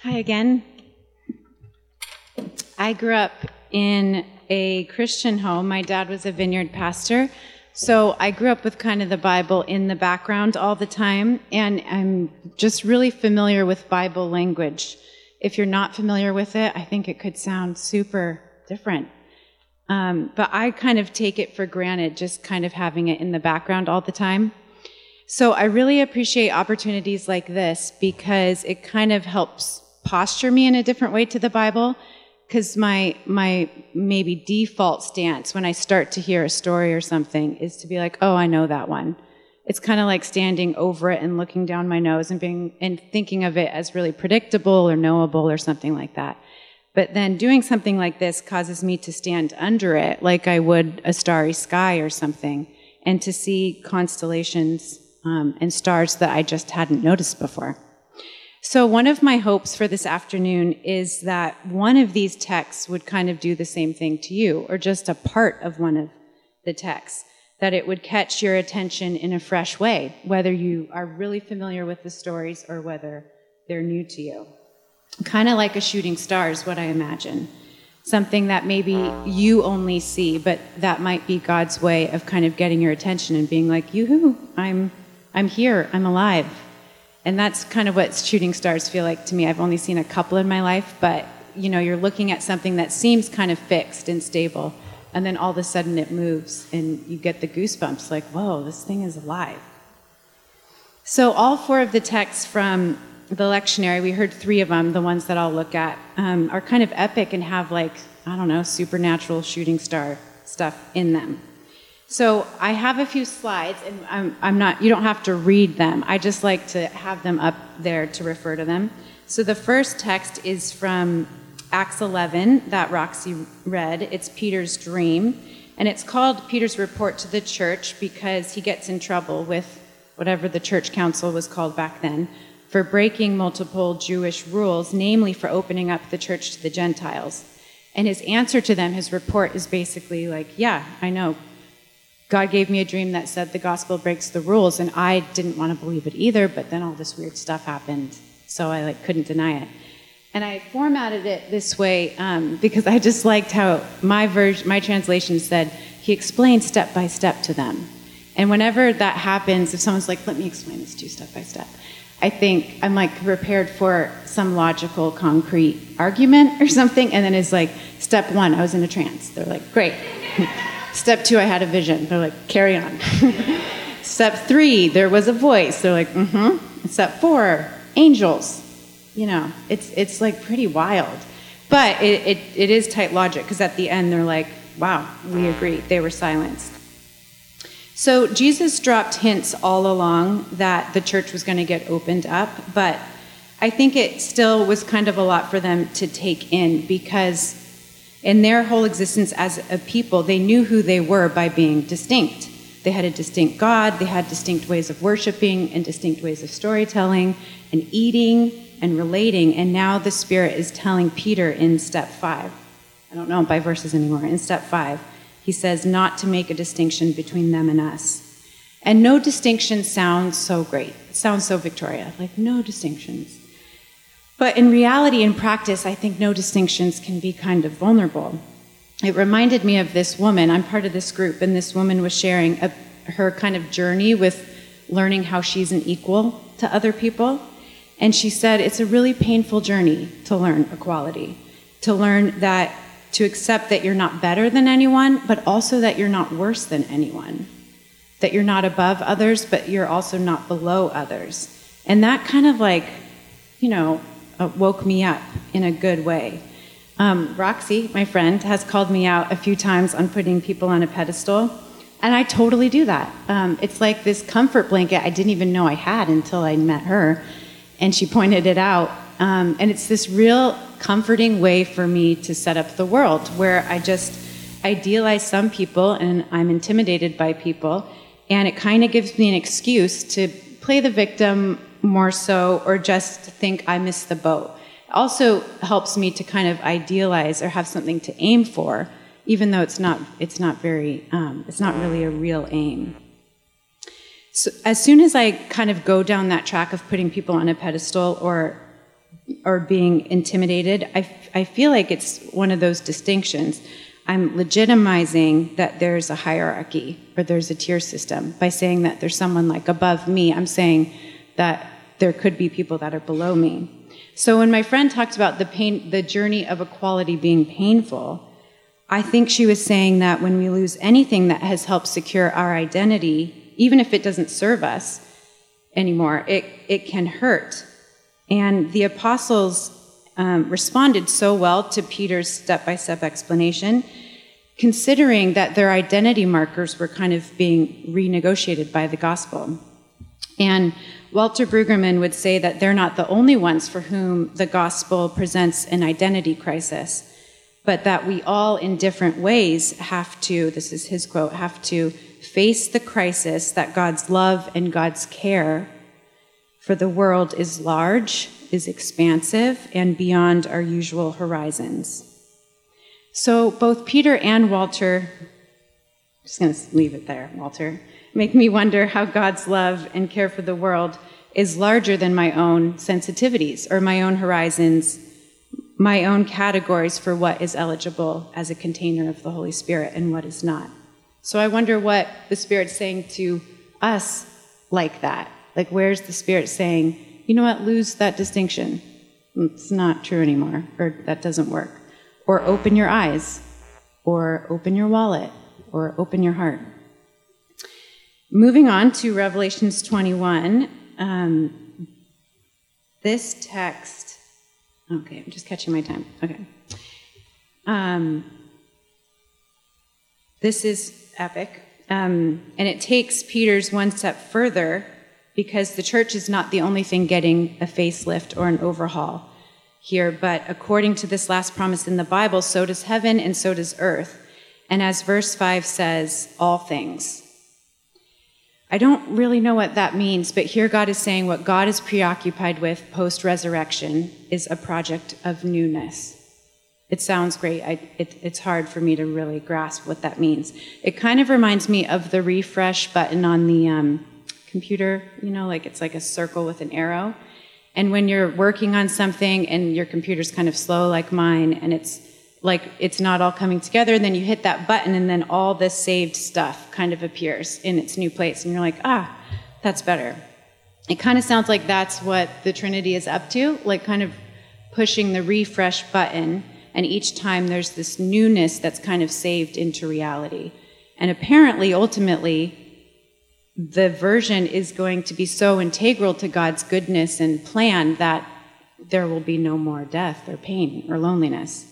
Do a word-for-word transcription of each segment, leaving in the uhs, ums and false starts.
Hi again. I grew up in a Christian home. My dad was a vineyard pastor, so I grew up with kind of the Bible in the background all the time, and I'm just really familiar with Bible language. If you're not familiar with it, I think it could sound super different. Um, but I kind of take it for granted, just kind of having it in the background all the time. So I really appreciate opportunities like this because it kind of helps posture me in a different way to the Bible, because my my maybe default stance when I start to hear a story or something is to be like, oh, I know that one. It's kind of like standing over it and looking down my nose and being and thinking of it as really predictable or knowable or something like that. But then doing something like this causes me to stand under it like I would a starry sky or something, and to see constellations um, and stars that I just hadn't noticed before. So one of my hopes for this afternoon is that one of these texts would kind of do the same thing to you, or just a part of one of the texts, that it would catch your attention in a fresh way, whether you are really familiar with the stories or whether they're new to you. Kind of like a shooting star is what I imagine. Something that maybe you only see, but that might be God's way of kind of getting your attention and being like, yoo-hoo, I'm, I'm here, I'm alive. And that's kind of what shooting stars feel like to me. I've only seen a couple in my life, but you know, you're looking at something that seems kind of fixed and stable, and then all of a sudden it moves and you get the goosebumps like, whoa, this thing is alive. So all four of the texts from the lectionary, we heard three of them, the ones that I'll look at, um, are kind of epic and have like, I don't know, supernatural shooting star stuff in them. So I have a few slides, and I'm, I'm not, you don't have to read them. I just like to have them up there to refer to them. So the first text is from Acts eleven that Roxy read. It's Peter's dream, and it's called Peter's report to the church because he gets in trouble with whatever the church council was called back then for breaking multiple Jewish rules, namely for opening up the church to the Gentiles. And his answer to them, his report, is basically like, yeah, I know. God gave me a dream that said the gospel breaks the rules, and I didn't want to believe it either, but then all this weird stuff happened, so I like couldn't deny it. And I formatted it this way um, because I just liked how my version, my translation said, he explained step by step to them. And whenever that happens, if someone's like, let me explain this to you step by step, I think I'm like prepared for some logical, concrete argument or something, and then it's like, step one, I was in a trance. They're like, great. Step two, I had a vision. They're like, carry on. Step three, there was a voice. They're like, mm-hmm. Step four, angels. You know, it's it's like pretty wild. But it, it, it is tight logic, because at the end they're like, wow, we agree. They were silenced. So Jesus dropped hints all along that the church was going to get opened up, but I think it still was kind of a lot for them to take in, because in their whole existence as a people, they knew who they were by being distinct. They had a distinct God, they had distinct ways of worshiping and distinct ways of storytelling and eating and relating, and now the Spirit is telling Peter in step five, I don't know by verses anymore, in step five, he says not to make a distinction between them and us. And no distinction sounds so great. It sounds so Victoria, like no distinctions. But in reality, in practice, I think no distinctions can be kind of vulnerable. It reminded me of this woman. I'm part of this group, and this woman was sharing a, her kind of journey with learning how she's an equal to other people. And she said it's a really painful journey to learn equality, to learn that, to accept that you're not better than anyone, but also that you're not worse than anyone, that you're not above others, but you're also not below others. And that kind of like, you know, Uh, woke me up in a good way. Um, Roxy, my friend, has called me out a few times on putting people on a pedestal, and I totally do that. Um, it's like this comfort blanket I didn't even know I had until I met her, and she pointed it out. Um, and it's this real comforting way for me to set up the world, where I just idealize some people, and I'm intimidated by people, and it kind of gives me an excuse to play the victim more so, or just think I missed the boat. It also helps me to kind of idealize or have something to aim for, even though it's not it's not very um, it's not really a real aim. So as soon as I kind of go down that track of putting people on a pedestal or or being intimidated, I, I feel like it's one of those distinctions. I'm legitimizing that there's a hierarchy or there's a tier system by saying that there's someone like above me. I'm saying that there could be people that are below me. So when my friend talked about the pain, the journey of equality being painful, I think she was saying that when we lose anything that has helped secure our identity, even if it doesn't serve us anymore, it, it can hurt. And the apostles um, responded so well to Peter's step-by-step explanation, considering that their identity markers were kind of being renegotiated by the gospel. And Walter Brueggemann would say that they're not the only ones for whom the gospel presents an identity crisis, but that we all in different ways have to, this is his quote, have to face the crisis that God's love and God's care for the world is large, is expansive, and beyond our usual horizons. So both Peter and Walter, I'm just going to leave it there, Walter, make me wonder how God's love and care for the world is larger than my own sensitivities or my own horizons, my own categories for what is eligible as a container of the Holy Spirit and what is not. So I wonder what the Spirit's saying to us like that. Like, where's the Spirit saying, you know what, lose that distinction. It's not true anymore, or that doesn't work. Or open your eyes, or open your wallet, or open your heart. Moving on to Revelations twenty-one, um, this text, okay, I'm just catching my time, okay. Um, this is epic, um, and it takes Peter's one step further because the church is not the only thing getting a facelift or an overhaul here, but according to this last promise in the Bible, so does heaven and so does earth. And as verse five says, all things. I don't really know what that means, but here God is saying what God is preoccupied with post-resurrection is a project of newness. It sounds great. I, it, it's hard for me to really grasp what that means. It kind of reminds me of the refresh button on the um, computer, you know, like it's like a circle with an arrow. And when you're working on something and your computer's kind of slow like mine, and it's like it's not all coming together, and then you hit that button and then all this saved stuff kind of appears in its new place. And you're like, ah, that's better. It kind of sounds like that's what the Trinity is up to, like kind of pushing the refresh button. And each time there's this newness that's kind of saved into reality. And apparently, ultimately, the version is going to be so integral to God's goodness and plan that there will be no more death or pain or loneliness.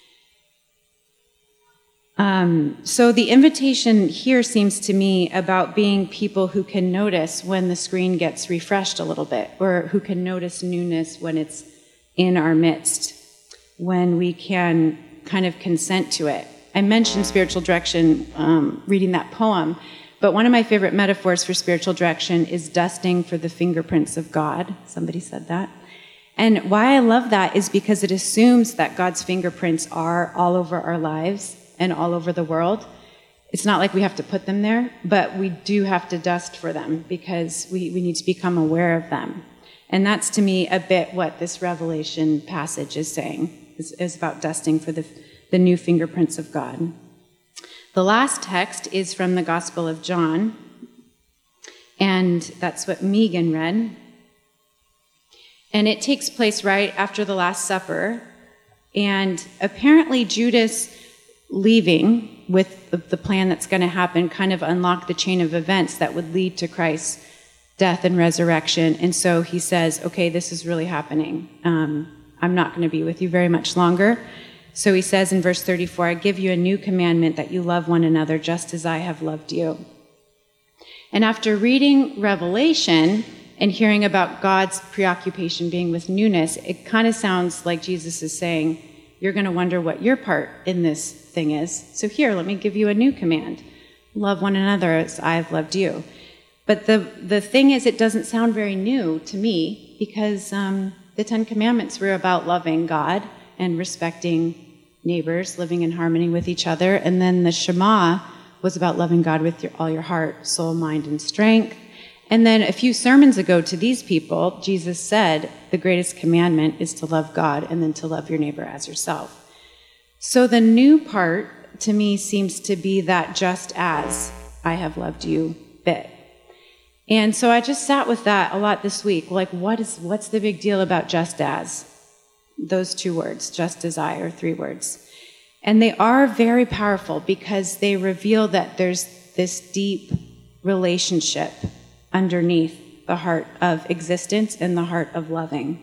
Um, so the invitation here seems to me about being people who can notice when the screen gets refreshed a little bit, or who can notice newness when it's in our midst, when we can kind of consent to it. I mentioned spiritual direction, um, reading that poem, but one of my favorite metaphors for spiritual direction is dusting for the fingerprints of God. Somebody said that. And why I love that is because it assumes that God's fingerprints are all over our lives and all over the world. It's not like we have to put them there, but we do have to dust for them because we, we need to become aware of them. And that's, to me, a bit what this Revelation passage is saying, is, is about dusting for the, the new fingerprints of God. The last text is from the Gospel of John, and that's what Megan read. And it takes place right after the Last Supper, and apparently Judas leaving with the, the plan that's going to happen kind of unlocked the chain of events that would lead to Christ's death and resurrection. And so he says, okay, this is really happening. Um, I'm not going to be with you very much longer. So he says in verse thirty-four, I give you a new commandment that you love one another just as I have loved you. And after reading Revelation and hearing about God's preoccupation being with newness, it kind of sounds like Jesus is saying, you're going to wonder what your part in this thing is. So here, let me give you a new command. Love one another as I've loved you. But the, the thing is, it doesn't sound very new to me because um, the Ten Commandments were about loving God and respecting neighbors, living in harmony with each other. And then the Shema was about loving God with your, all your heart, soul, mind, and strength. And then a few sermons ago to these people, Jesus said the greatest commandment is to love God and then to love your neighbor as yourself. So the new part to me seems to be that just as I have loved you bit. And so I just sat with that a lot this week. Like, what is, what's the big deal about just as? Those two words, just as I, or three words. And they are very powerful because they reveal that there's this deep relationship underneath the heart of existence and the heart of loving.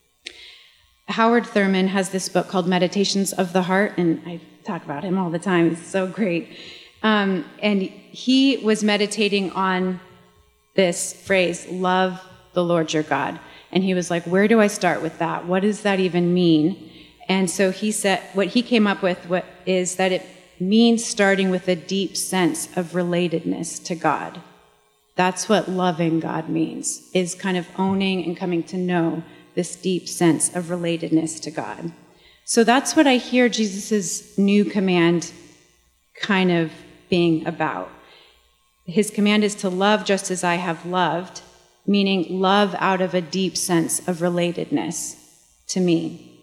Howard Thurman has this book called Meditations of the Heart, and I talk about him all the time. It's so great. Um, and he was meditating on this phrase, love the Lord your God. And he was like, where do I start with that? What does that even mean? And so he said, what he came up with what is that it means starting with a deep sense of relatedness to God. That's what loving God means, is kind of owning and coming to know this deep sense of relatedness to God. So that's what I hear Jesus' new command kind of being about. His command is to love just as I have loved, meaning love out of a deep sense of relatedness to me.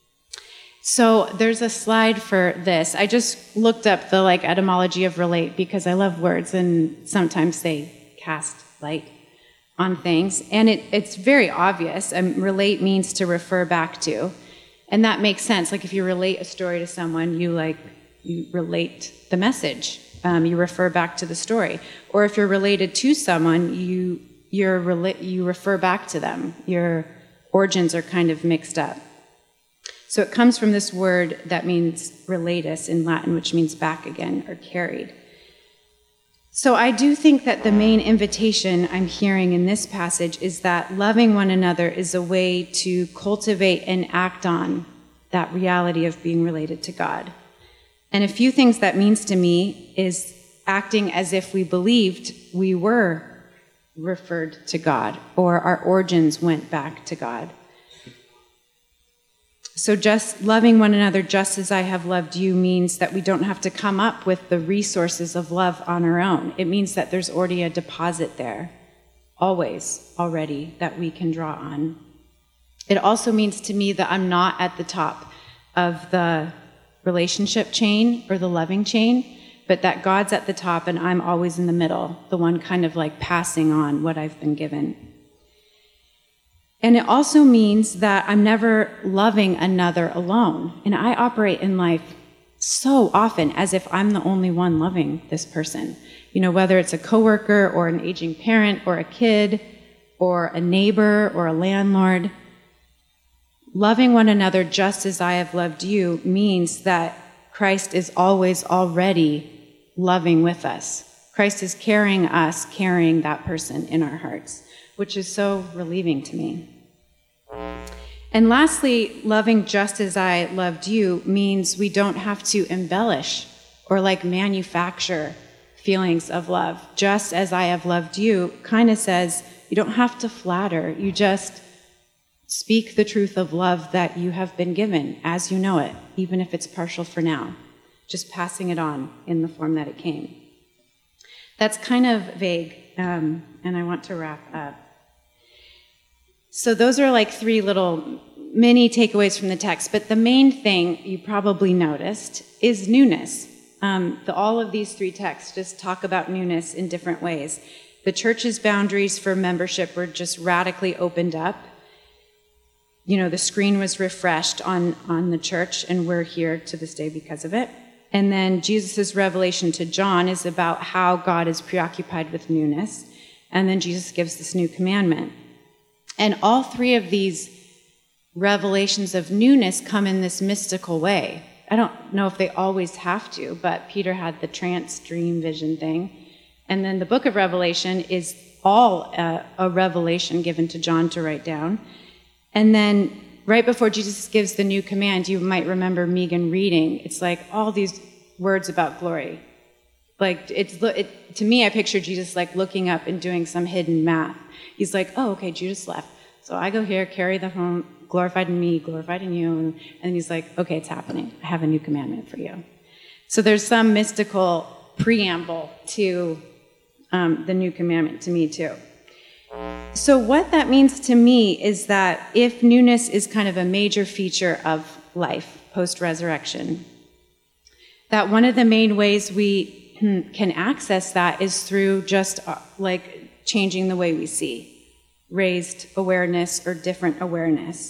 So there's a slide for this. I just looked up the like etymology of relate because I love words and sometimes they cast light on things. And it, it's very obvious. Um, relate means to refer back to. And that makes sense. Like if you relate a story to someone, you like, you relate the message. Um, you refer back to the story. Or if you're related to someone, you, you're rela- you refer back to them. Your origins are kind of mixed up. So it comes from this word that means relatus in Latin, which means back again or carried. So I do think that the main invitation I'm hearing in this passage is that loving one another is a way to cultivate and act on that reality of being related to God. And a few things that means to me is acting as if we believed we were referred to God or our origins went back to God. So just loving one another just as I have loved you means that we don't have to come up with the resources of love on our own. It means that there's already a deposit there, always, already, that we can draw on. It also means to me that I'm not at the top of the relationship chain or the loving chain, but that God's at the top and I'm always in the middle, the one kind of like passing on what I've been given. And it also means that I'm never loving another alone. And I operate in life so often as if I'm the only one loving this person. You know, whether it's a coworker or an aging parent or a kid or a neighbor or a landlord. Loving one another just as I have loved you means that Christ is always already loving with us. Christ is carrying us, carrying that person in our hearts, which is so relieving to me. And lastly, loving just as I loved you means we don't have to embellish or like manufacture feelings of love. Just as I have loved you kind of says you don't have to flatter. You just speak the truth of love that you have been given as you know it, even if it's partial for now. Just passing it on in the form that it came. That's kind of vague, um, and I want to wrap up. So those are like three little mini takeaways from the text, but the main thing you probably noticed is newness. Um, the, all of these three texts just talk about newness in different ways. The church's boundaries for membership were just radically opened up. You know, the screen was refreshed on, on the church, and we're here to this day because of it. And then Jesus' revelation to John is about how God is preoccupied with newness. And then Jesus gives this new commandment. And all three of these revelations of newness come in this mystical way. I don't know if they always have to, but Peter had the trance dream vision thing. And then the book of Revelation is all a, a revelation given to John to write down. And then right before Jesus gives the new command, you might remember Megan reading. It's like all these words about glory. Like, it's it, to me, I picture Jesus like looking up and doing some hidden math. He's like, oh, okay, Judas left. So I go here, carry the home, glorified in me, glorified in you. And, and he's like, okay, it's happening. I have a new commandment for you. So there's some mystical preamble to um, the new commandment to me too. so what that means to me is that if newness is kind of a major feature of life post-resurrection, that one of the main ways we can access that is through just uh, like changing the way we see, raised awareness or different awareness.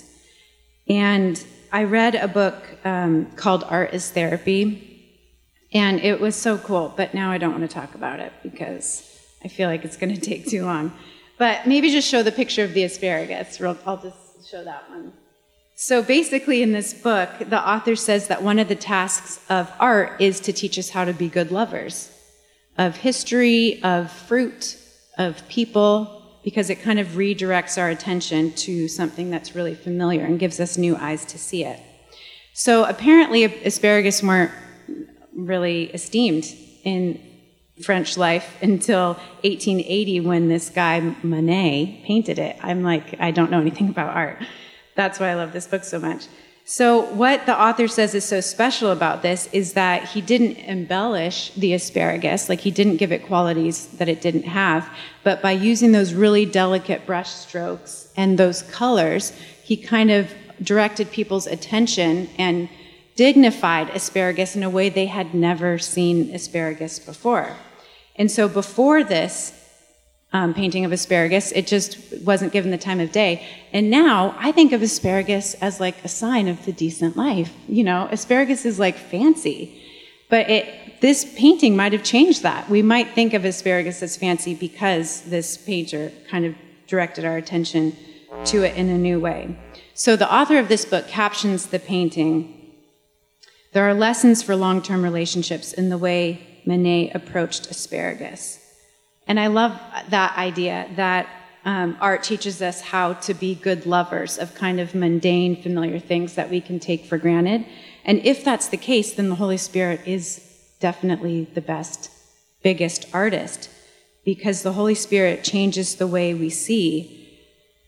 And I read a book um, called Art is Therapy, and it was so cool, but now I don't want to talk about it because I feel like it's going to take too long. But maybe just show the picture of the asparagus. I'll just show that one. So basically in this book, the author says that one of the tasks of art is to teach us how to be good lovers of history, of fruit, of people, because it kind of redirects our attention to something that's really familiar and gives us new eyes to see it. So apparently asparagus weren't really esteemed in French life until eighteen eighty when this guy Monet painted it. I'm like, I don't know anything about art. That's why I love this book so much. So what the author says is so special about this is that he didn't embellish the asparagus, like he didn't give it qualities that it didn't have, but by using those really delicate brush strokes and those colors, he kind of directed people's attention and dignified asparagus in a way they had never seen asparagus before. And so before this um, painting of asparagus, it just wasn't given the time of day. And now I think of asparagus as like a sign of the decent life. You know, asparagus is like fancy. But it, this painting might have changed that. We might think of asparagus as fancy because this painter kind of directed our attention to it in a new way. So the author of this book captions the painting. There are lessons for long-term relationships in the way Monet approached asparagus. And I love that idea that um, art teaches us how to be good lovers of kind of mundane, familiar things that we can take for granted. And if that's the case, then the Holy Spirit is definitely the best, biggest artist, because the Holy Spirit changes the way we see.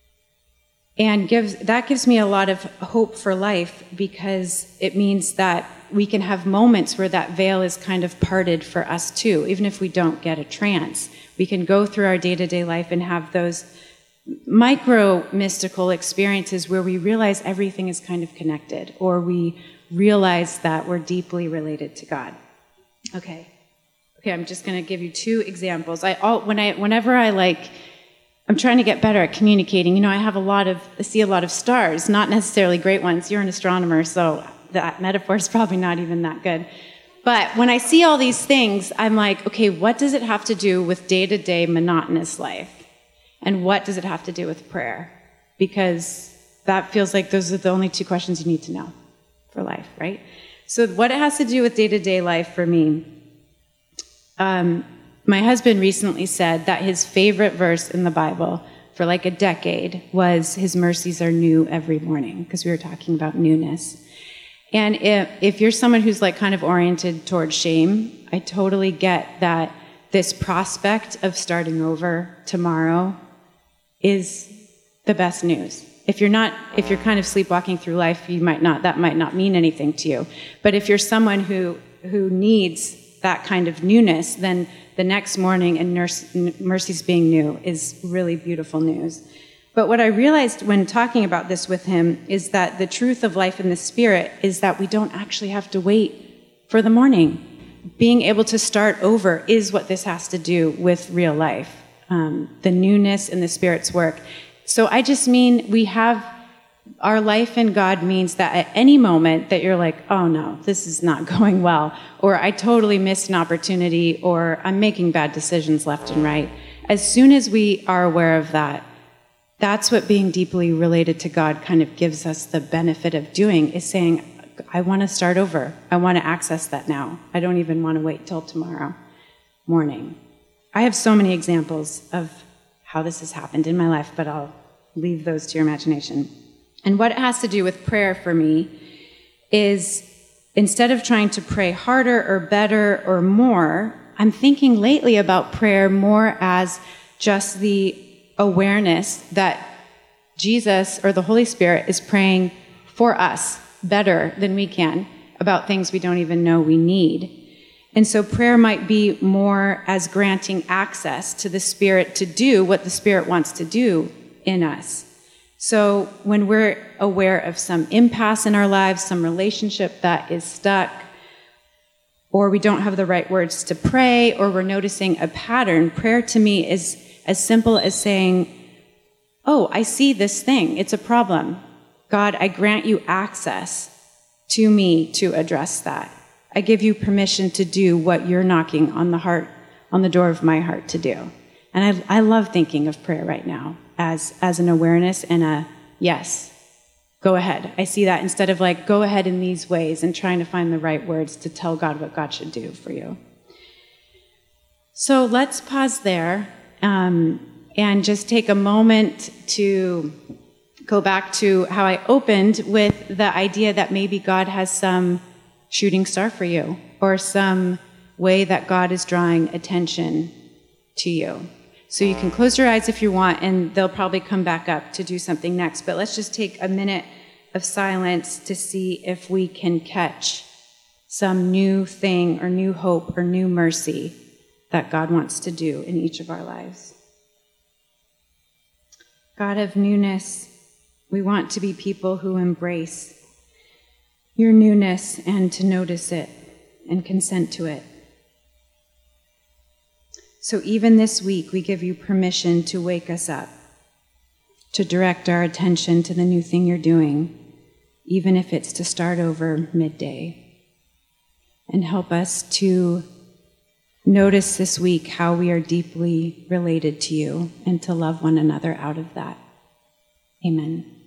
And gives that gives me a lot of hope for life, because it means that we can have moments where that veil is kind of parted for us too, even if we don't get a trance. We can go through our day-to-day life and have those micro mystical experiences where we realize everything is kind of connected, or we realize that we're deeply related to God. Okay. Okay, I'm just going to give you two examples. I all when I whenever I like I'm trying to get better at communicating. You know, I have a lot of I see a lot of stars, not necessarily great ones. You're an astronomer, so that metaphor is probably not even that good. But when I see all these things, I'm like, okay, what does it have to do with day-to-day monotonous life? And what does it have to do with prayer? Because that feels like those are the only two questions you need to know for life, right? So what it has to do with day-to-day life for me, um, my husband recently said that his favorite verse in the Bible for like a decade was, his mercies are new every morning, because we were talking about newness. And if, if you're someone who's like kind of oriented towards shame, I totally get that this prospect of starting over tomorrow is the best news. If you're not, if you're kind of sleepwalking through life, you might not, that might not mean anything to you. But if you're someone who, who needs that kind of newness, then the next morning and nurse, mercies being new is really beautiful news. But what I realized when talking about this with him is that the truth of life in the Spirit is that we don't actually have to wait for the morning. Being able to start over is what this has to do with real life, um, the newness in the Spirit's work. So I just mean we have, our life in God means that at any moment that you're like, oh no, this is not going well, or I totally missed an opportunity, or I'm making bad decisions left and right. As soon as we are aware of that, that's what being deeply related to God kind of gives us the benefit of doing, is saying, I want to start over. I want to access that now. I don't even want to wait till tomorrow morning. I have so many examples of how this has happened in my life, but I'll leave those to your imagination. And what it has to do with prayer for me is, instead of trying to pray harder or better or more, I'm thinking lately about prayer more as just the awareness that Jesus or the Holy Spirit is praying for us better than we can about things we don't even know we need. And so prayer might be more as granting access to the Spirit to do what the Spirit wants to do in us. So when we're aware of some impasse in our lives, some relationship that is stuck, or we don't have the right words to pray, or we're noticing a pattern, prayer to me is as simple as saying, oh, I see this thing. It's a problem. God, I grant you access to me to address that. I give you permission to do what you're knocking on the heart, on the door of my heart to do. And I, I love thinking of prayer right now as, as an awareness and a yes, go ahead. I see that instead of like, go ahead in these ways and trying to find the right words to tell God what God should do for you. So let's pause there um, and just take a moment to go back to how I opened with the idea that maybe God has some shooting star for you, or some way that God is drawing attention to you. So you can close your eyes if you want, and they'll probably come back up to do something next. But let's just take a minute of silence to see if we can catch some new thing or new hope or new mercy that God wants to do in each of our lives. God of newness, we want to be people who embrace your newness and to notice it and consent to it. So even this week, we give you permission to wake us up, to direct our attention to the new thing you're doing, even if it's to start over midday. And help us to notice this week how we are deeply related to you and to love one another out of that. Amen.